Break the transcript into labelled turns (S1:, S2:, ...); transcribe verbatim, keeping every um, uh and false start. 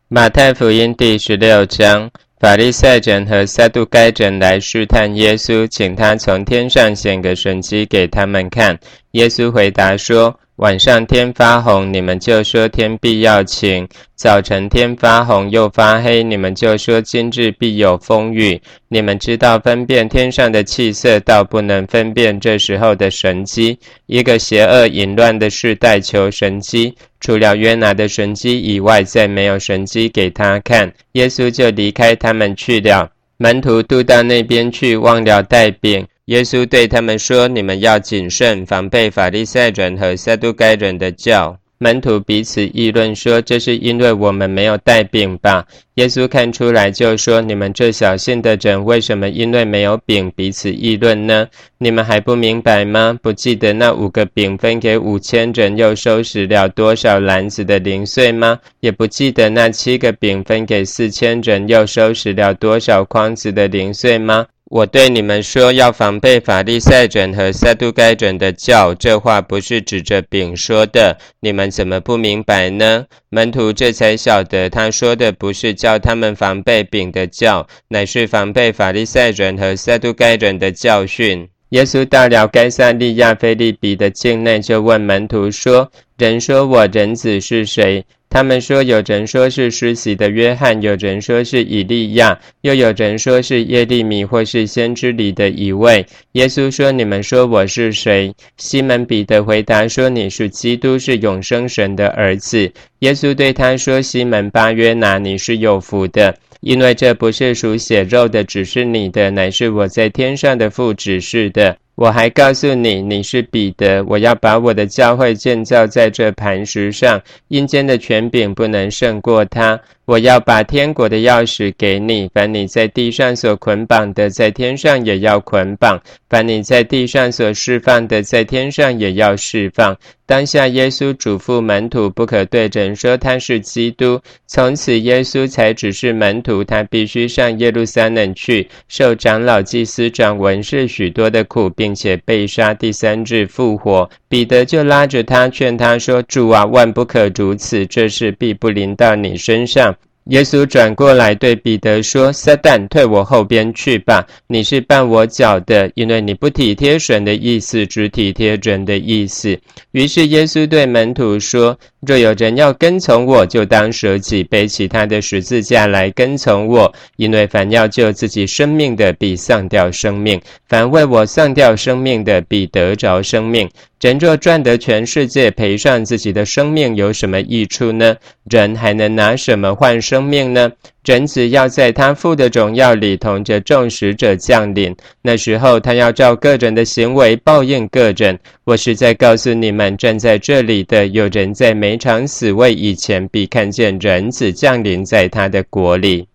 S1: 马太福音第十六章，法利赛人和撒杜该人来试探耶稣，请他从天上显个神迹给他们看。耶稣回答说，晚上天发红，你们就说天必要晴；早晨天发红又发黑，你们就说今日必有风雨。你们知道分辨天上的气色，倒不能分辨这时候的神迹。一个邪恶淫乱的世代求神迹，除了约拿的神迹以外，再没有神迹给他看。耶稣就离开他们去了。门徒渡到那边去，忘了带饼。耶稣对他们说，你们要谨慎，防备法利赛人和撒杜该人的教。门徒彼此议论说，这是因为我们没有带饼吧？耶稣看出来就说，你们这小信的人，为什么因为没有饼彼此议论呢？你们还不明白吗？不记得那五个饼分给五千人，又收拾了多少篮子的零碎吗？也不记得那七个饼分给四千人，又收拾了多少筐子的零碎吗？我对你们说，要防备法利赛人和撒杜该人的教，这话不是指着饼说的，你们怎么不明白呢？门徒这才晓得，他说的不是叫他们防备饼的教，乃是防备法利赛人和撒杜该人的教训。耶稣到了该撒利亚腓立比的境内，就问门徒说，人说我人子是谁？他们说，有人说是施洗的约翰，有人说是以利亚，又有人说是耶利米或是先知里的一位。耶稣说，你们说我是谁？西门彼得回答说，你是基督，是永生神的儿子。耶稣对他说，西门巴约拿，你是有福的，因为这不是属血肉的指示你的，乃是我在天上的父指示的。我还告诉你，你是彼得，我要把我的教会建造在这磐石上，阴间的权柄不能胜过它。我要把天国的钥匙给你，凡你在地上所捆绑的，在天上也要捆绑；凡你在地上所释放的，在天上也要释放。当下耶稣嘱咐门徒，不可对人说他是基督。从此耶稣才指示门徒，他必须上耶路撒冷去，受长老、祭司长、文士许多的苦，并且被杀，第三日复活。彼得就拉着他，劝他说，主啊，万不可如此，这事必不临到你身上。耶稣转过来对彼得说，撒旦，退我后边去吧，你是绊我脚的，因为你不体贴神的意思，只体贴人的意思。于是耶稣对门徒说，若有人要跟从我，就当舍己，背起他的十字架来跟从我。因为凡要救自己生命的，必丧掉生命；凡为我丧掉生命的，必得着生命。人若赚得全世界，赔上自己的生命，有什么益处呢？人还能拿什么换生命呢？人子要在他父的荣耀里同着众使者降临，那时候他要照个人的行为报应个人。我实在告诉你们，站在这里的有人在每场死位以前，必看见人子降临在他的国里。